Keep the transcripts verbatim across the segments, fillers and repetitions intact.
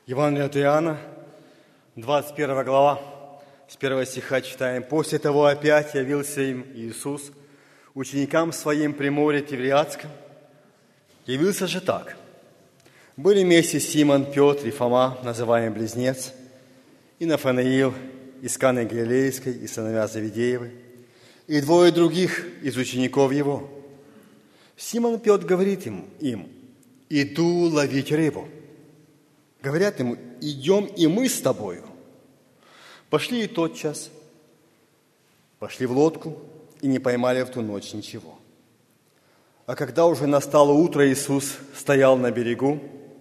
Евангелие от Иоанна, двадцать первая глава, с первого стиха читаем. «После того опять явился им Иисус, ученикам своим при море Тивериадском. Явился же так. Были вместе Симон, Петр и Фома, называемый Близнец, и Нафанаил из Каны Галилейской, и сыновья Завидеевы, и двое других из учеников его. Симон Петр говорит им, им «Иду ловить рыбу». Говорят ему: «Идем и мы с тобою». Пошли и тотчас, пошли в лодку и не поймали в ту ночь ничего. А когда уже настало утро, Иисус стоял на берегу,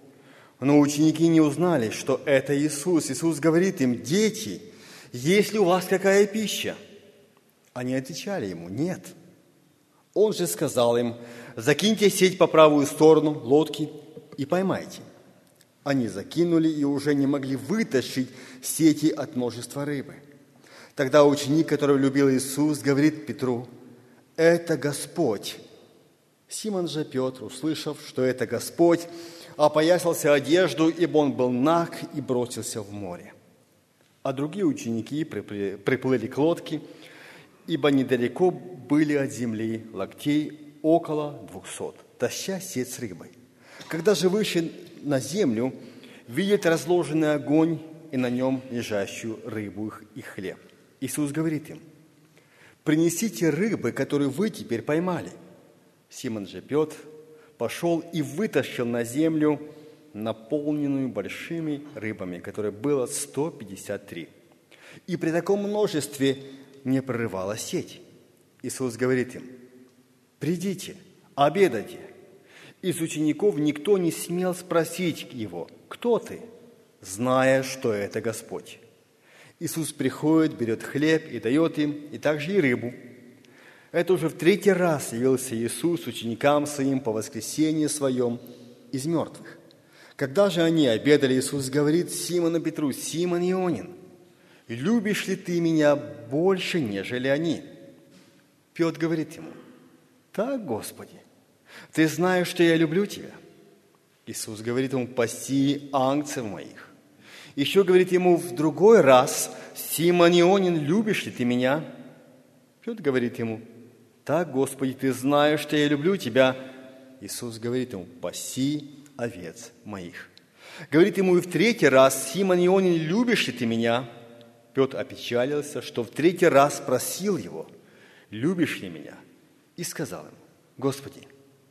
но ученики не узнали, что это Иисус. Иисус говорит им: «Дети, есть ли у вас какая пища?» Они отвечали ему: «Нет». Он же сказал им: «Закиньте сеть по правую сторону лодки и поймайте». Они закинули и уже не могли вытащить сети от множества рыбы. Тогда ученик, которого любил Иисус, говорит Петру: «Это Господь». Симон же Петр, услышав, что это Господь, опоясался одежду, ибо он был наг, и бросился в море. А другие ученики приплыли к лодке, ибо недалеко были от земли локтей около двухсот, таща сеть с рыбой. Когда же вышли на землю, видят разложенный огонь и на нем лежащую рыбу и хлеб. Иисус говорит им: «Принесите рыбы, которую вы теперь поймали». Симон же Петр пошел и вытащил на землю наполненную большими рыбами, которых было сто пятьдесят три. И при таком множестве не прорывала сеть. Иисус говорит им: «Придите, обедайте». Из учеников никто не смел спросить его: «Кто ты?», зная, что это Господь. Иисус приходит, берет хлеб и дает им, и также и рыбу. Это уже в третий раз явился Иисус ученикам своим по воскресенье своем из мертвых. Когда же они обедали, Иисус говорит Симону Петру: «Симон Ионин, любишь ли ты меня больше, нежели они?» Петр говорит ему: «Так, Господи, ты знаешь, что я люблю тебя». Иисус говорит ему: «Паси агнцев моих». Еще говорит ему в другой раз: «Симон Ионин, любишь ли ты меня?» Петр говорит ему: «Так, Господи, ты знаешь, что я люблю тебя». Иисус говорит ему: «Паси овец моих». Говорит ему и в третий раз: «Симон Ионин, любишь ли ты меня?» Петр опечалился, что в третий раз спросил его: «Любишь ли меня?» И сказал ему: «Господи,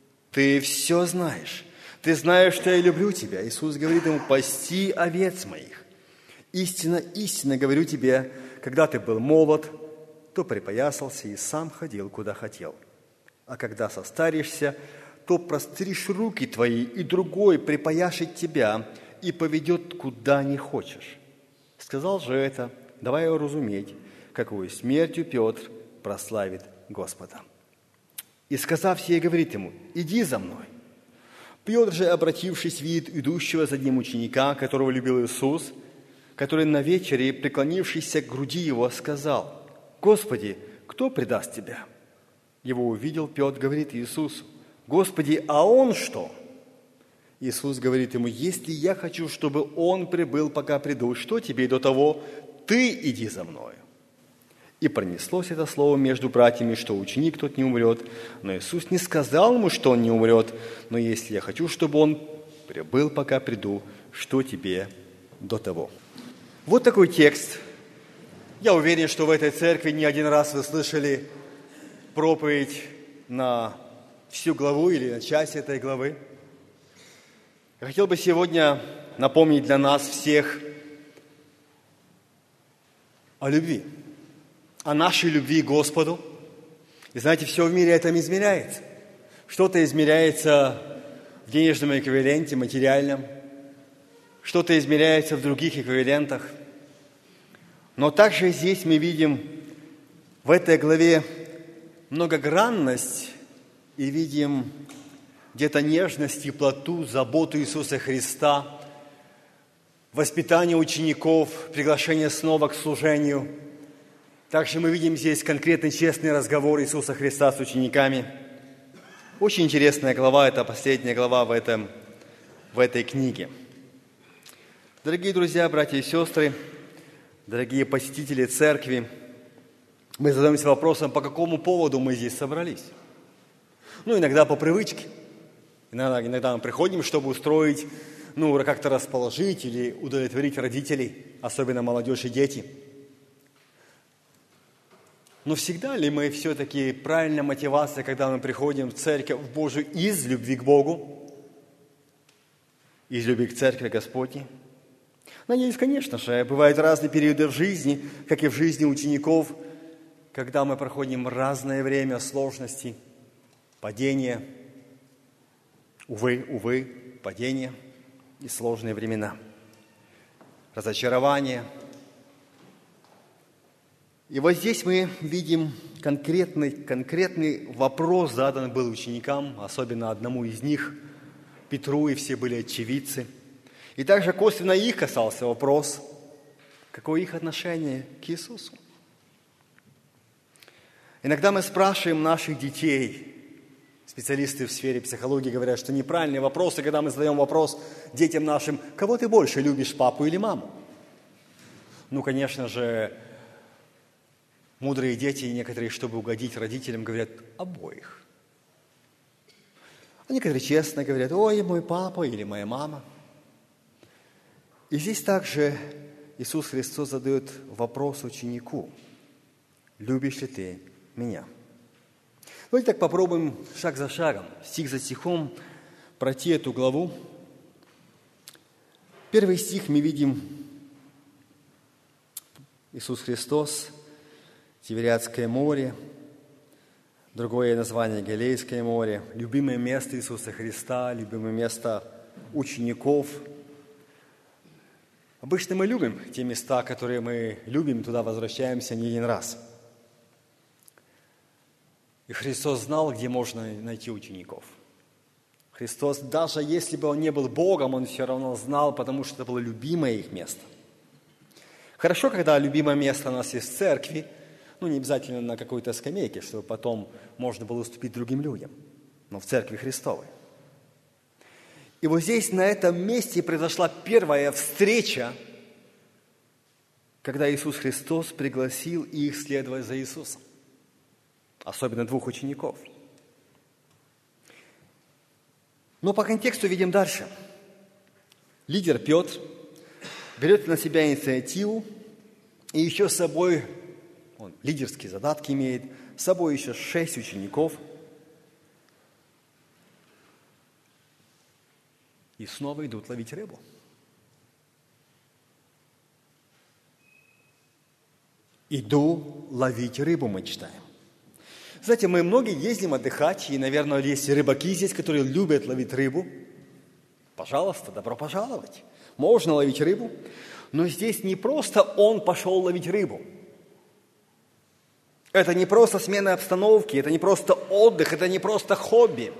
ты все знаешь, ты знаешь, что я люблю тебя». Иисус говорит ему: «Пасти овец моих. Истинно, истинно говорю тебе, когда ты был молод, то припоясался и сам ходил, куда хотел. А когда состаришься, то простришь руки твои, и другой припояшет тебя и поведет, куда не хочешь». Сказал же это, давая разуметь, какую смертью Петр прославит Господа. И, сказав сие, говорит ему: «Иди за мной». Петр же, обратившись, видит идущего за ним ученика, которого любил Иисус, который на вечере, преклонившийся к груди его, сказал: «Господи, кто предаст тебя?» Его увидел Петр, говорит Иисусу: «Господи, а он что?» Иисус говорит ему: «Если я хочу, чтобы он прибыл, пока приду, что тебе до того? Ты иди за мною». И пронеслось это слово между братьями, что ученик тот не умрет. Но Иисус не сказал ему, что он не умрет. «Но если я хочу, чтобы он прибыл, пока приду, что тебе до того?» Вот такой текст. Я уверен, что в этой церкви не один раз вы слышали проповедь на всю главу или на часть этой главы. Я хотел бы сегодня напомнить для нас всех о любви, о нашей любви к Господу. И знаете, все в мире этим измеряется. Что-то измеряется в денежном эквиваленте, материальном, что-то измеряется в других эквивалентах. Но также здесь мы видим в этой главе многогранность и видим где-то нежность, теплоту, заботу Иисуса Христа, воспитание учеников, приглашение снова к служению. Также мы видим здесь конкретный честный разговор Иисуса Христа с учениками. Очень интересная глава, это последняя глава в, этом, в этой книге. Дорогие друзья, братья и сестры, дорогие посетители церкви, мы задаемся вопросом, по какому поводу мы здесь собрались. Ну, иногда по привычке. Иногда, иногда мы приходим, чтобы устроить, ну, как-то расположить или удовлетворить родителей, особенно молодежь и дети. Но всегда ли мы все-таки правильная мотивация, когда мы приходим в церковь в Божию из любви к Богу, из любви к церкви Господней? Надеюсь, конечно же, бывают разные периоды в жизни, как и в жизни учеников, когда мы проходим разное время сложностей, падения, увы, увы, падения и сложные времена, разочарования. И вот здесь мы видим конкретный, конкретный вопрос, заданный был ученикам, особенно одному из них, Петру, и все были очевидцы. И также косвенно их касался вопрос, какое их отношение к Иисусу. Иногда мы спрашиваем наших детей, специалисты в сфере психологии говорят, что неправильные вопросы, когда мы задаем вопрос детям нашим, кого ты больше любишь, папу или маму? Ну, конечно же, мудрые дети, некоторые, чтобы угодить родителям, говорят обоих. А некоторые честно говорят, ой, мой папа или моя мама. И здесь также Иисус Христос задает вопрос ученику, любишь ли ты меня? Давайте так попробуем шаг за шагом, стих за стихом пройти эту главу. Первый стих мы видим Иисус Христос, Тивериадское море, другое название Галилейское море, любимое место Иисуса Христа, любимое место учеников. Обычно мы любим те места, которые мы любим, туда возвращаемся не один раз. И Христос знал, где можно найти учеников. Христос, даже если бы Он не был Богом, Он все равно знал, потому что это было любимое их место. Хорошо, когда любимое место у нас есть в церкви, ну, не обязательно на какой-то скамейке, чтобы потом можно было уступить другим людям, но в церкви Христовой. И вот здесь, на этом месте, произошла первая встреча, когда Иисус Христос пригласил их следовать за Иисусом. Особенно двух учеников. Но по контексту видим дальше. Лидер Петр берет на себя инициативу и еще с собой, он лидерские задатки имеет, с собой еще шесть учеников. И снова идут ловить рыбу. Иду ловить рыбу, мы читаем. Знаете, мы многие ездим отдыхать, и, наверное, есть рыбаки здесь, которые любят ловить рыбу. Пожалуйста, добро пожаловать. Можно ловить рыбу, но здесь не просто он пошел ловить рыбу. Это не просто смена обстановки, это не просто отдых, это не просто хобби.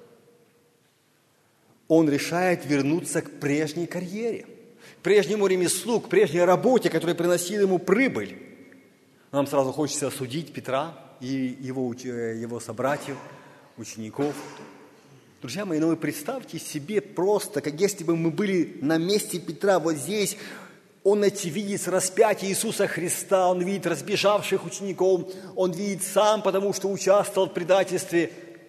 Он решает вернуться к прежней карьере, к прежнему ремеслу, к прежней работе, которая приносила ему прибыль. Нам сразу хочется осудить Петра и его, его собратьев, учеников. Друзья мои, ну вы представьте себе просто, как если бы мы были на месте Петра вот здесь. Он видит распятие Иисуса Христа, он видит разбежавших учеников, он видит сам, потому что участвовал в предательстве.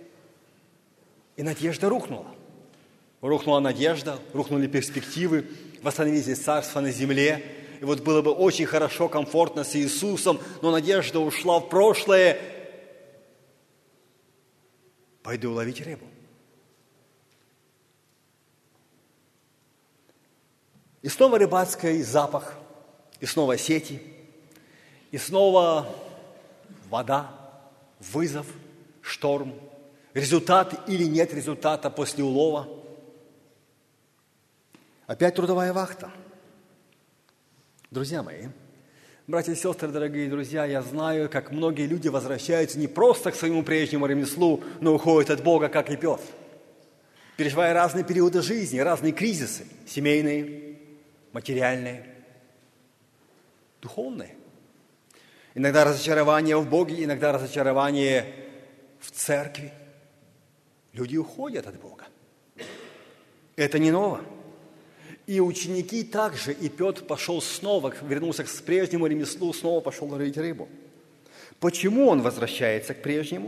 И надежда рухнула. Рухнула надежда, рухнули перспективы, восстановились царство на земле. И вот было бы очень хорошо, комфортно с Иисусом, но надежда ушла в прошлое. Пойду ловить рыбу. И снова рыбацкий запах, и снова сети, и снова вода, вызов, шторм, результат или нет результата после улова. Опять трудовая вахта. Друзья мои, братья и сестры, дорогие друзья, я знаю, как многие люди возвращаются не просто к своему прежнему ремеслу, но уходят от Бога, как и Петр, переживая разные периоды жизни, разные кризисы, семейные, материальные, духовные. Иногда разочарование в Боге, иногда разочарование в церкви. Люди уходят от Бога. Это не ново. И ученики также, и Петр пошел снова, вернулся к прежнему ремеслу, снова пошел ловить рыбу. Почему он возвращается к прежнему?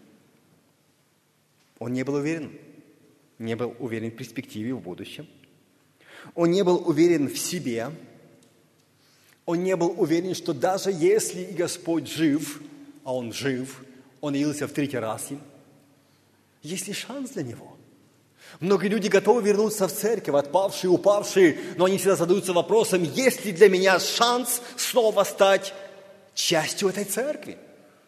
Он не был уверен. Не был уверен в перспективе, в будущем. Он не был уверен в себе. Он не был уверен, что даже если и Господь жив, а Он жив, Он явился в третий раз им, есть ли шанс для Него? Многие люди готовы вернуться в церковь, отпавшие, упавшие, но они всегда задаются вопросом, есть ли для меня шанс снова стать частью этой церкви?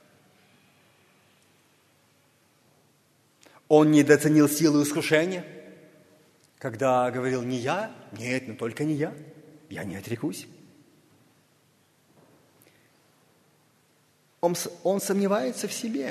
Он недооценил силу искушения, когда говорил, не я, нет, но только не я, я не отрекусь. Он, он сомневается в себе.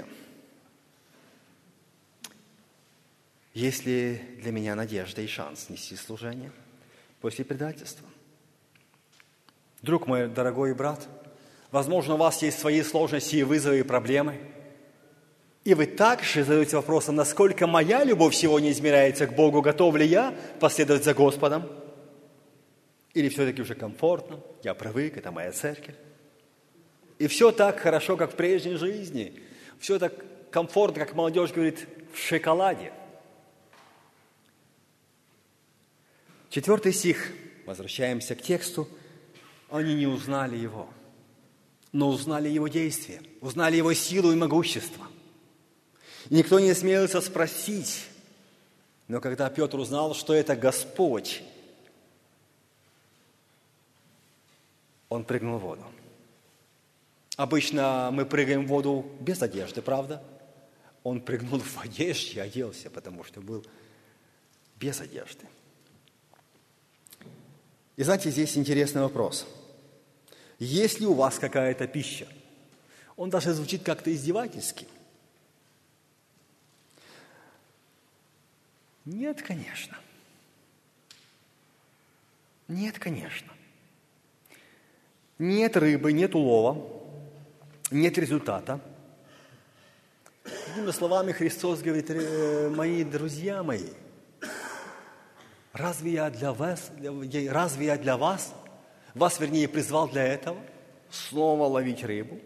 Есть ли для меня надежда и шанс нести служение после предательства? Друг мой, дорогой брат, возможно, у вас есть свои сложности и вызовы, и проблемы. И вы также задаете вопросом, насколько моя любовь сегодня измеряется к Богу, готов ли я последовать за Господом? Или все-таки уже комфортно, я привык, это моя церковь. И все так хорошо, как в прежней жизни. Все так комфортно, как молодежь говорит, в шоколаде. Четвертый стих. Возвращаемся к тексту. Они не узнали его, но узнали его действия, узнали его силу и могущество. И никто не осмелился спросить. Но когда Петр узнал, что это Господь, он прыгнул в воду. Обычно мы прыгаем в воду без одежды, правда? Он прыгнул в одежде и оделся, потому что был без одежды. И знаете, здесь интересный вопрос. Есть ли у вас какая-то пища? Он даже звучит как-то издевательски. Нет, конечно. Нет, конечно. Нет рыбы, нет улова, нет результата. Другими словами, Христос говорит, мои друзья мои, разве я для вас, разве я для вас, вас, вернее, призвал для этого, снова ловить рыбу?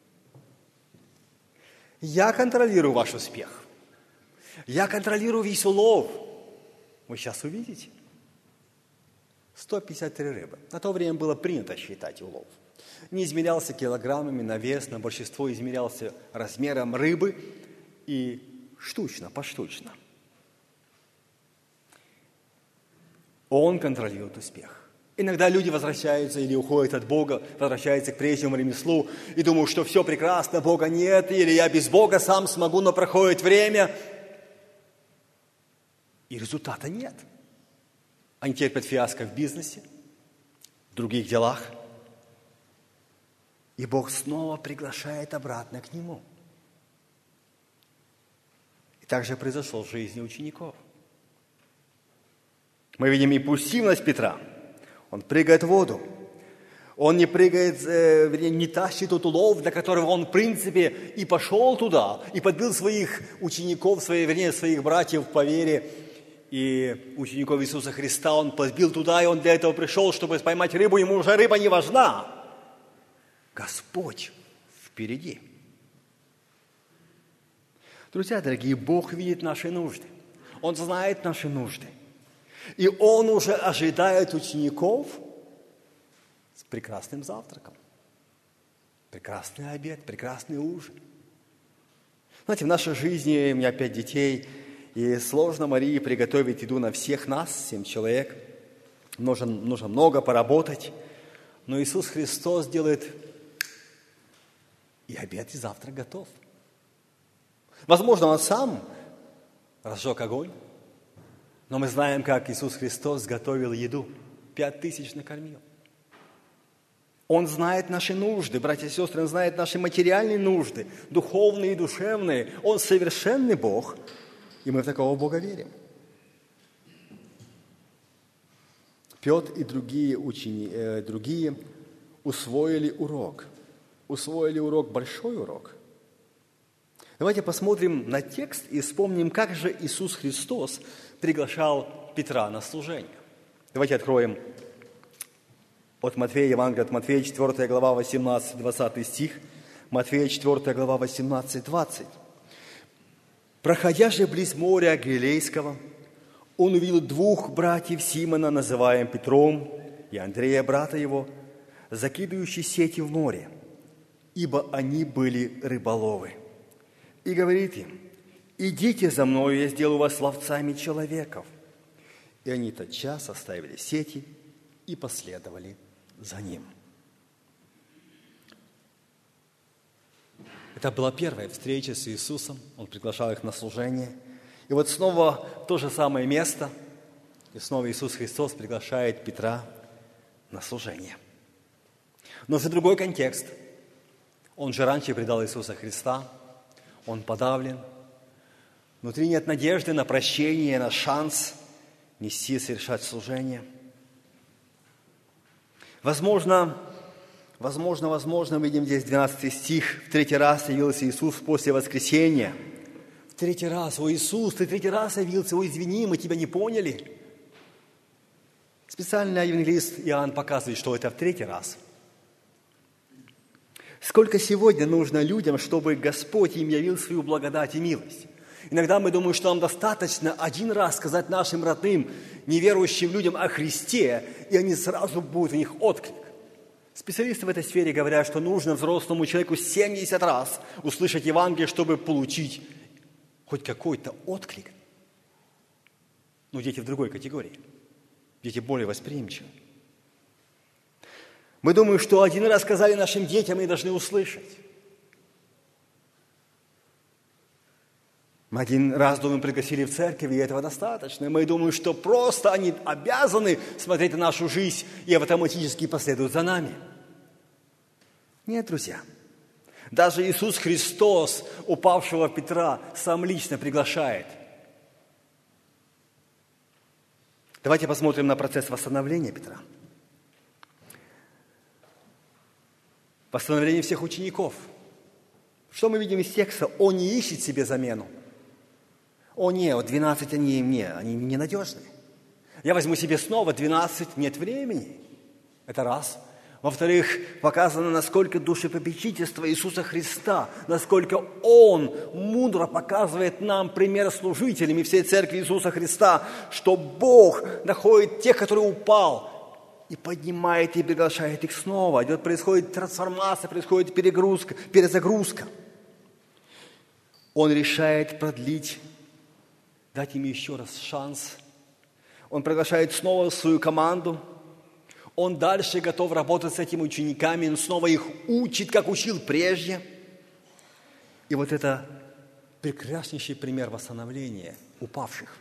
Я контролирую ваш успех. Я контролирую весь улов. Вы сейчас увидите. сто пятьдесят три рыбы. На то время было принято считать улов. Не измерялся килограммами на вес, на большинство измерялся размером рыбы и штучно, поштучно. Он контролирует успех. Иногда люди возвращаются или уходят от Бога, возвращаются к прежнему ремеслу и думают, что все прекрасно, Бога нет, или я без Бога сам смогу, но проходит время, и результата нет. Они терпят фиаско в бизнесе, в других делах. И Бог снова приглашает обратно к Нему. И так же произошло в жизни учеников. Мы видим импульсивность Петра. Он прыгает в воду. Он не прыгает, э, вернее, не тащит тот улов, для которого он, в принципе, и пошел туда, и подбил своих учеников, свои, вернее, своих братьев по вере, и учеников Иисуса Христа он подбил туда, и он для этого пришел, чтобы поймать рыбу, ему уже рыба не важна. Господь впереди. Друзья дорогие, Бог видит наши нужды. Он знает наши нужды. И Он уже ожидает учеников с прекрасным завтраком. Прекрасный обед, прекрасный ужин. Знаете, в нашей жизни, у меня пять детей, и сложно Марии приготовить еду на всех нас, семь человек. Нужно, нужно много поработать. Но Иисус Христос делает, и обед, и завтрак готов. Возможно, Он сам разжег огонь, но мы знаем, как Иисус Христос готовил еду. Пять тысяч накормил. Он знает наши нужды, братья и сестры, Он знает наши материальные нужды, духовные и душевные. Он совершенный Бог, и мы в такого Бога верим. Петр и другие учени, э, другие усвоили урок. Усвоили урок, большой урок. Давайте посмотрим на текст и вспомним, как же Иисус Христос приглашал Петра на служение. Давайте откроем от Матфея, Евангелие от Матфея, четвёртая глава, восемнадцатый-двадцатый стих. Матфея, четвёртая глава, восемнадцать-двадцать. «Проходя же близ моря Галилейского, он увидел двух братьев Симона, называем Петром, и Андрея, брата его, закидывающие сети в море, ибо они были рыболовы. И говорит им: идите за мною, я сделаю вас ловцами человеков. И они тотчас оставили сети и последовали за ним». Это была первая встреча с Иисусом. Он приглашал их на служение. И вот снова то же самое место. И снова Иисус Христос приглашает Петра на служение. Но уже другой контекст. Он же раньше предал Иисуса Христа. Он подавлен. Внутри нет надежды на прощение, на шанс нести и совершать служение. Возможно, возможно, возможно, мы видим здесь двенадцатый стих. В третий раз явился Иисус после воскресения. В третий раз: «О, Иисус, ты третий раз явился, о, извини, мы тебя не поняли». Специально евангелист Иоанн показывает, что это в третий раз. Сколько сегодня нужно людям, чтобы Господь им явил свою благодать и милость? Иногда мы думаем, что нам достаточно один раз сказать нашим родным, неверующим людям о Христе, и они сразу будут, у них отклик. Специалисты в этой сфере говорят, что нужно взрослому человеку семьдесят раз услышать Евангелие, чтобы получить хоть какой-то отклик. Но дети в другой категории. Дети более восприимчивы. Мы думаем, что один раз сказали нашим детям, и должны услышать. Мы один раз, думаем, пригласили в церковь, и этого достаточно. Мы думаем, что просто они обязаны смотреть на нашу жизнь и автоматически последуют за нами. Нет, друзья. Даже Иисус Христос, упавшего Петра, сам лично приглашает. Давайте посмотрим на процесс восстановления Петра. Восстановление всех учеников. Что мы видим из текста? Он не ищет себе замену. О, нет, вот двенадцать они мне, они ненадежны. Я возьму себе снова двенадцать, нет времени. Это раз. Во-вторых, показано, насколько душепопечительство Иисуса Христа, насколько Он мудро показывает нам пример служителями всей церкви Иисуса Христа, что Бог находит тех, которые упал, и поднимает и приглашает их снова. Идет, происходит трансформация, происходит перегрузка, перезагрузка. Он решает продлить, дать им еще раз шанс. Он приглашает снова свою команду. Он дальше готов работать с этими учениками. Он снова их учит, как учил прежде. И вот это прекраснейший пример восстановления упавших.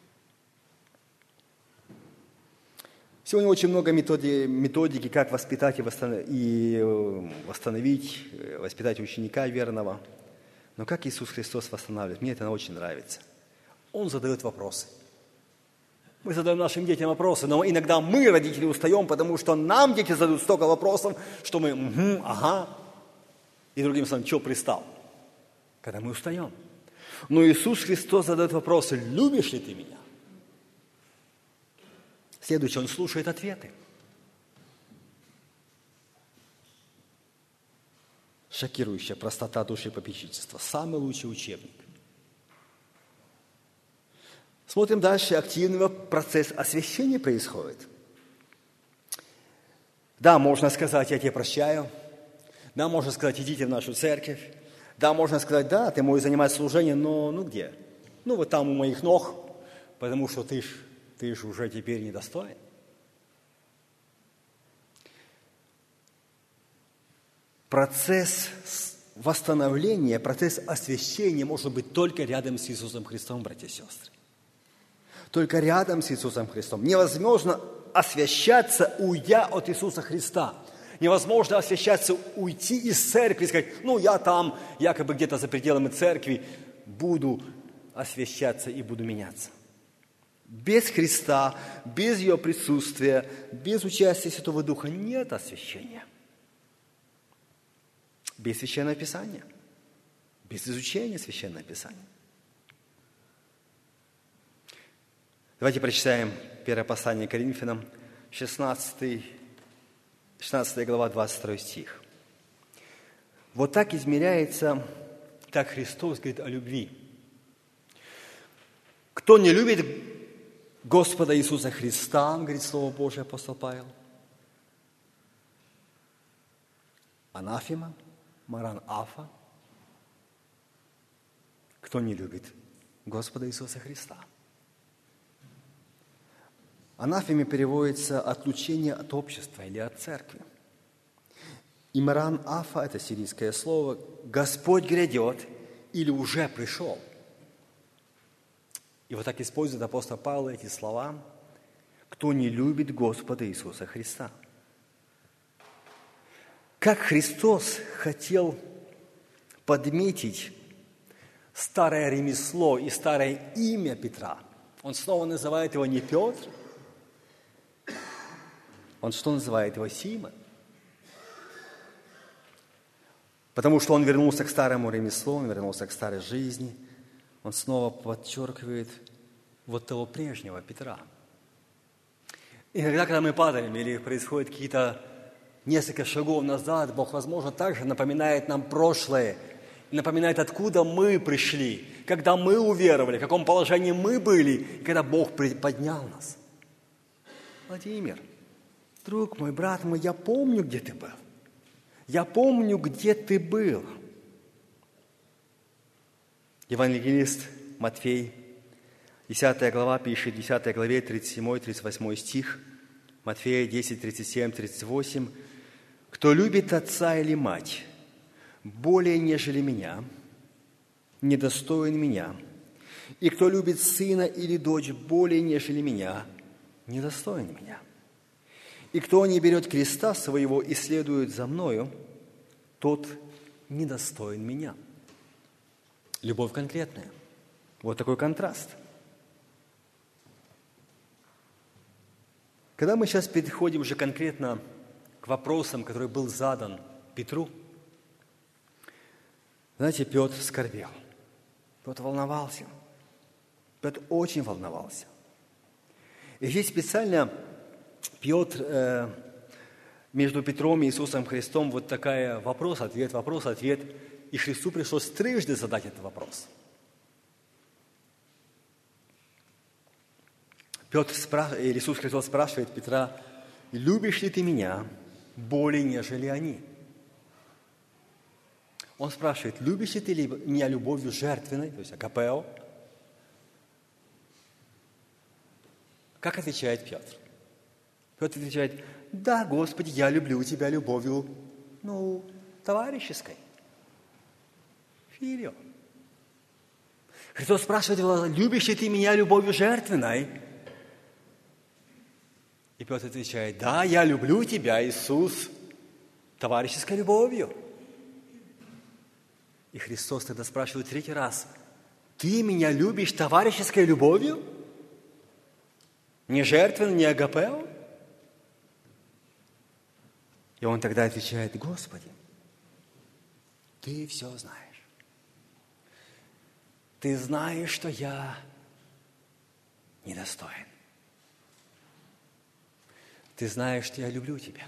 Сегодня очень много методи, методики, как воспитать и восстановить, и восстановить, воспитать ученика верного. Но как Иисус Христос восстанавливает? Мне это очень нравится. Он задает вопросы. Мы задаем нашим детям вопросы, но иногда мы, родители, устаем, потому что нам дети задают столько вопросов, что мы угу, ага, и другим словом, что пристал? Когда мы устаем. Но Иисус Христос задает вопросы: любишь ли ты меня? Следующее, Он слушает ответы. Шокирующая простота душепопечительства. Самый лучший учебник. Смотрим дальше. Активный процесс освящения происходит. Да, можно сказать: я тебя прощаю. Да, можно сказать: идите в нашу церковь. Да, можно сказать: да, ты можешь занимать служение, но ну где? Ну вот там у моих ног, потому что ты ж, ты ж уже теперь недостоин. Процесс восстановления, процесс освящения может быть только рядом с Иисусом Христом, братья и сестры. Только рядом с Иисусом Христом. Невозможно освящаться, уйдя от Иисуса Христа. Невозможно освящаться, уйти из церкви и сказать: ну, я там, якобы где-то за пределами церкви, буду освящаться и буду меняться. Без Христа, без Его присутствия, без участия Святого Духа нет освящения. Без Священного Писания, без изучения Священного Писания. Давайте прочитаем первое послание к Коринфянам, шестнадцатая глава, двадцать второй стих. Вот так измеряется, так Христос говорит о любви. Кто не любит Господа Иисуса Христа, говорит Слово Божие, апостол Павел, анафема, маран афа, кто не любит Господа Иисуса Христа. Анафеме переводится «отлучение от общества» или «от церкви». И маран афа, это сирийское слово, «Господь грядет» или «уже пришел». И вот так использует апостол Павел эти слова: «Кто не любит Господа Иисуса Христа». Как Христос хотел подметить старое ремесло и старое имя Петра. Он снова называет его не Петр, он что называет его? Симон. Потому что он вернулся к старому ремеслу, он вернулся к старой жизни. Он снова подчеркивает вот того прежнего Петра. Иногда, когда мы падаем или происходят какие-то несколько шагов назад, Бог, возможно, также напоминает нам прошлое, напоминает, откуда мы пришли, когда мы уверовали, в каком положении мы были, и когда Бог поднял нас. Владимир, друг мой, брат мой, я помню, где ты был. Я помню, где ты был. Евангелист Матфей, десятая глава, пишет, в десятой главе, тридцать седьмой тридцать восьмой стих, Матфея десять, тридцать семь тридцать восемь. «Кто любит отца или мать более, нежели меня, недостоин меня. И кто любит сына или дочь более, нежели меня, недостоин меня. И кто не берет креста своего и следует за мною, тот недостоин меня». Любовь конкретная. Вот такой контраст. Когда мы сейчас переходим уже конкретно к вопросам, который был задан Петру, знаете, Петр скорбел. Петр волновался. Петр очень волновался. И здесь специально Петр, э, между Петром и Иисусом Христом вот такая вопрос-ответ, вопрос-ответ. И Христу пришлось трижды задать этот вопрос. Петр спрашивает, или Иисус Христос спрашивает Петра: «Любишь ли ты меня более, нежели они?» Он спрашивает: «Любишь ли ты меня любовью жертвенной?» То есть агапео. Как отвечает Петр? Петр отвечает: «Да, Господи, я люблю тебя любовью, ну, товарищеской». Филио. Христос спрашивает: «Любишь ли ты меня любовью жертвенной?» И Петр отвечает: «Да, я люблю тебя, Иисус, товарищеской любовью». И Христос тогда спрашивает третий раз: «Ты меня любишь товарищеской любовью? Не жертвенно, не агапео?» И он тогда отвечает: «Господи, ты все знаешь. Ты знаешь, что я недостоин. Ты знаешь, что я люблю тебя».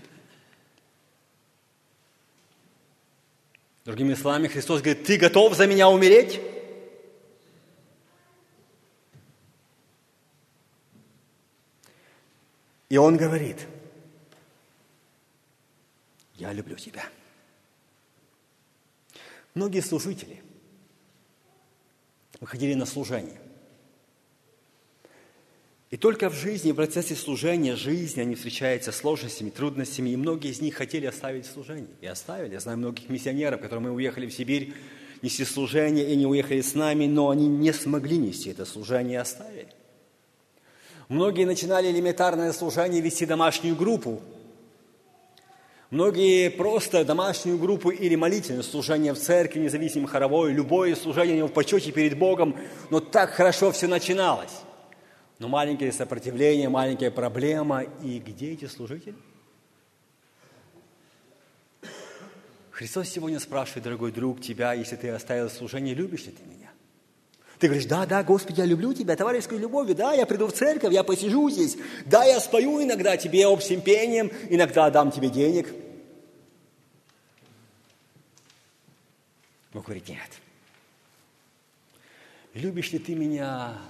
Другими словами, Христос говорит: «Ты готов за меня умереть?» И он говорит: «Я люблю тебя». Многие служители выходили на служение. И только в жизни, в процессе служения, жизни они встречаются с сложностями, трудностями, и многие из них хотели оставить служение. И оставили. Я знаю многих миссионеров, которые мы уехали в Сибирь нести служение, и они уехали с нами, но они не смогли нести это служение и оставили. Многие начинали элементарное служение вести домашнюю группу. Многие просто домашнюю группу или молитвенное служение в церкви, независимо хоровое, любое служение у него в почете перед Богом, но так хорошо все начиналось. Но маленькое сопротивление, маленькая проблема. И где эти служители? Христос сегодня спрашивает, дорогой друг, тебя, если ты оставил служение, любишь ли ты меня? Ты говоришь: да, да, Господи, я люблю Тебя, товарищеской любовью, да, я приду в церковь, я посижу здесь, да, я спою иногда Тебе общим пением, иногда дам Тебе денег. Бог говорит: нет. Любишь ли ты меня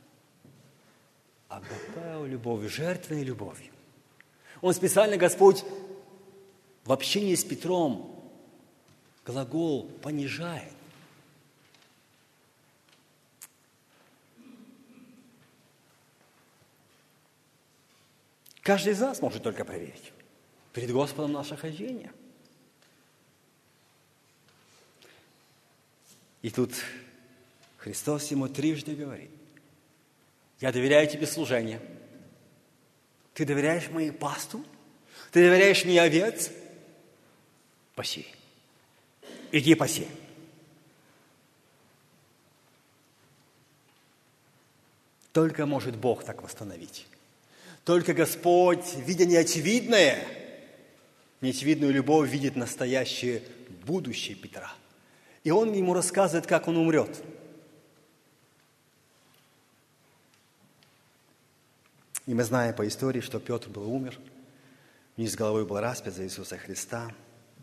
агапео любовью, жертвенной любовью? Он специально, Господь, в общении с Петром глагол понижает. Каждый из нас может только проверить перед Господом наше хождение. И тут Христос ему трижды говорит: я доверяю тебе служение. Ты доверяешь моей пасту? Ты доверяешь мне овец? Паси. Иди паси. Только может Бог так восстановить. Только Господь, видя неочевидное, неочевидную любовь, видит настоящее будущее Петра. И Он ему рассказывает, как он умрет. И мы знаем по истории, что Петр был умер, вниз головой был распят за Иисуса Христа.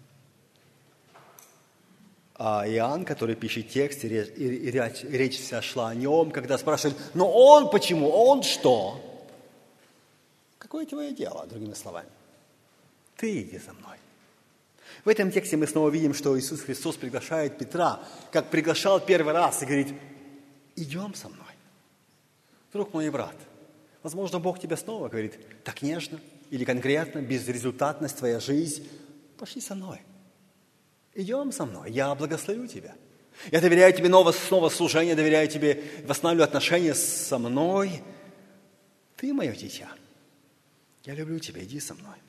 А Иоанн, который пишет текст, и речь, и речь, и речь вся шла о нем, когда спрашивают: но он почему? Он что? Какое твое дело, другими словами? Ты иди за мной. В этом тексте мы снова видим, что Иисус Христос приглашает Петра, как приглашал первый раз, и говорит: идем со мной. Друг мой и брат, возможно, Бог тебе снова говорит так нежно или конкретно: безрезультатность твоя жизнь, пошли со мной. Идем со мной, я благословю тебя. Я доверяю тебе новое, снова служение, доверяю тебе, восстанавливаю отношения со мной. Ты мое дитя. Я люблю тебя, иди со мной.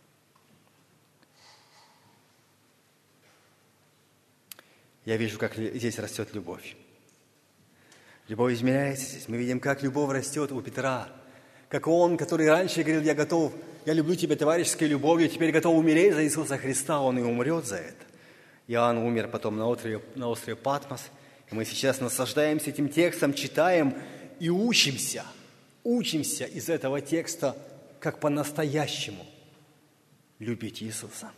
Я вижу, как здесь растет любовь. Любовь измеряется здесь. Мы видим, как любовь растет у Петра. Как он, который раньше говорил: я готов, я люблю тебя товарищеской любовью, теперь готов умереть за Иисуса Христа, он и умрет за это. Иоанн умер потом на острове, на острове Патмос. И мы сейчас наслаждаемся этим текстом, читаем и учимся. Учимся из этого текста, как по-настоящему любить Иисуса.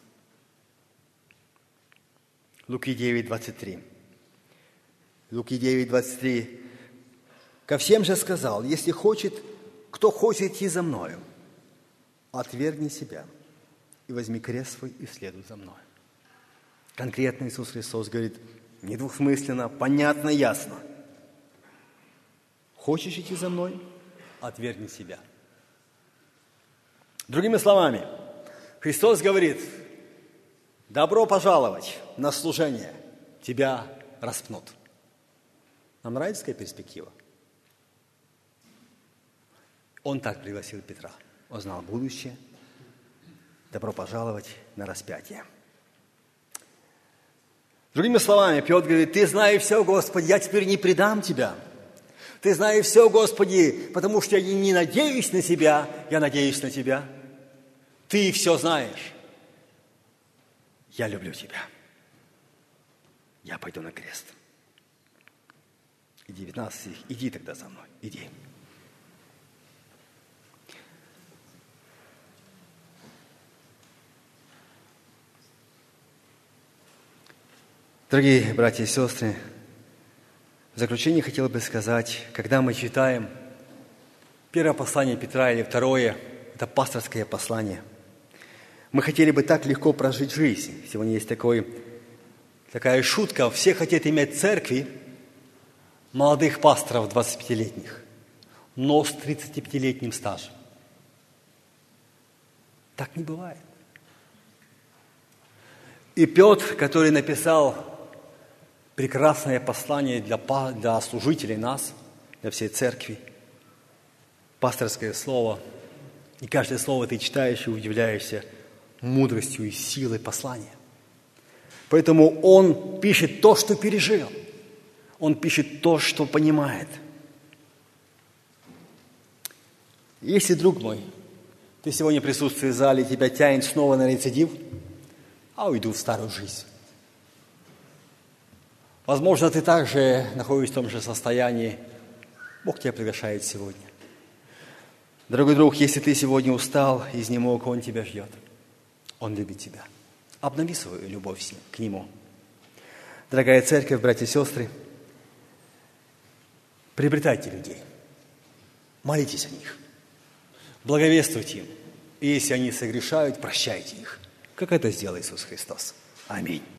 Луки девять, двадцать три. Луки девять, двадцать три. Ко всем же сказал: если хочет, кто хочет идти за мною, отвергни себя и возьми крест свой и следуй за мною. Конкретно Иисус Христос говорит недвусмысленно, понятно, ясно. Хочешь идти за мной? Отвергни себя. Другими словами, Христос говорит: добро пожаловать на служение, тебя распнут. Нам нравится такая перспектива? Он так пригласил Петра. Он знал будущее. Добро пожаловать на распятие. Другими словами, Петр говорит: ты знаешь все, Господи, я теперь не предам тебя. Ты знаешь все, Господи, потому что я не надеюсь на себя, я надеюсь на тебя. Ты все знаешь. Я люблю тебя. Я пойду на крест. И девятнадцатый стих. Иди тогда за мной. Иди. Дорогие братья и сестры, в заключение хотел бы сказать, когда мы читаем первое послание Петра или второе, это пасторское послание, мы хотели бы так легко прожить жизнь. Сегодня есть такой, такая шутка: все хотят иметь церкви молодых пасторов двадцатипятилетних, но с тридцатипятилетним стажем. Так не бывает. И Петр, который написал прекрасное послание для, для служителей нас, для всей церкви, пасторское слово, и каждое слово ты читаешь и удивляешься мудростью и силой послания. Поэтому он пишет то, что пережил. Он пишет то, что понимает. Если, друг мой, ты сегодня присутствуешь в зале, тебя тянет снова на рецидив, а уйду в старую жизнь. Возможно, ты также находишься в том же состоянии. Бог тебя приглашает сегодня. Дорогой друг, если ты сегодня устал, изнемог, Он тебя ждет. Он любит тебя. Обнови свою любовь с ним, к Нему. Дорогая церковь, братья и сестры, приобретайте людей. Молитесь о них. Благовествуйте им. И если они согрешают, прощайте их. Как это сделал Иисус Христос. Аминь.